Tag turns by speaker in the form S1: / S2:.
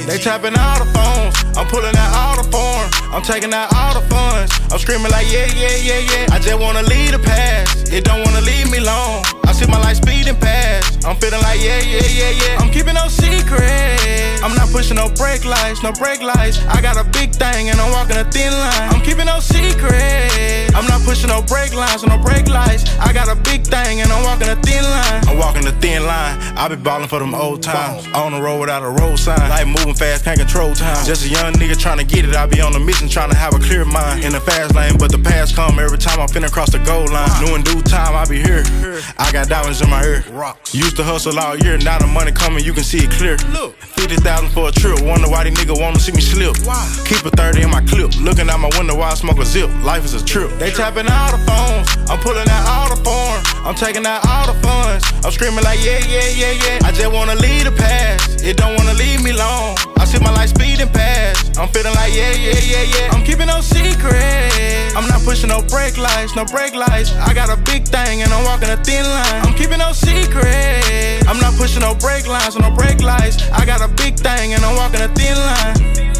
S1: They tapping all the phones, I'm pulling out all the forms, I'm taking out all the funds. I'm screaming like yeah, yeah, yeah, yeah. I just wanna leave the past, it don't wanna leave me long. I see my life speeding past, I'm feeling like yeah, yeah, yeah, yeah. I'm keeping no secrets, I'm not pushing no brake lights, no brake lights. I got a big thing and I'm walking a thin line. I'm keeping no secrets, I'm not pushing no brake lines or no brake lights. I got a big thing and I'm walking a thin line. I'm walking a thin line, I be ballin' for them old times. On the road without a road sign, life moving fast, can't control time. Just a young nigga tryna get it, I be on a mission tryna have a clear mind. In the fast lane, but the past come every time I'm finna cross the goal line. Knew in due time I be here, I got diamonds in my ear. Used to hustle all year, now the money coming, you can see it clear. 50,000 for a trip, wonder why these niggas wanna see me slip. Keep a 30 in my clip, looking out my window while I smoke a zip. Life is a trip. They tapping all the phones, I'm pulling out all the forms, I'm taking out all the funds. I'm screaming like yeah, yeah, yeah, yeah. I just wanna leave the past, it don't wanna leave me long. I see my life speeding past, I'm feeling like yeah, yeah, yeah, yeah. I'm keeping no secrets, I'm not pushing no brake lights, no brake lights. I got a big thing and I'm walking a thin line. I'm keeping no secrets, I'm not pushing no brake lines or no brake lights. I got a big thing and I'm walking a thin line.